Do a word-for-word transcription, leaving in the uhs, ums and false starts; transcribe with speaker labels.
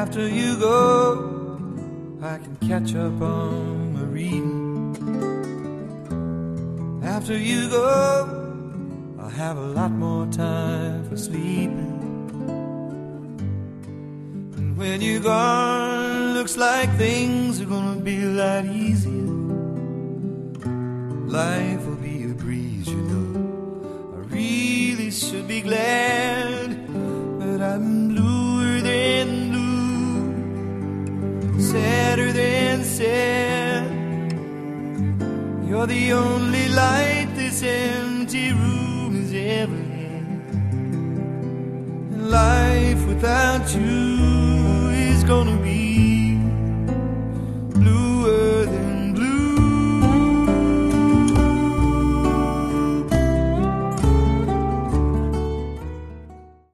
Speaker 1: After you go, I can catch up on my reading. After you go, I'll have a lot more time for sleeping. And when you're gone, looks like things are gonna be a lot easier. Life will be a breeze, you know. I really should be glad, but I'm bluer than blue, sadder than sad. You're the only light this empty room has ever had. And life without you is gonna be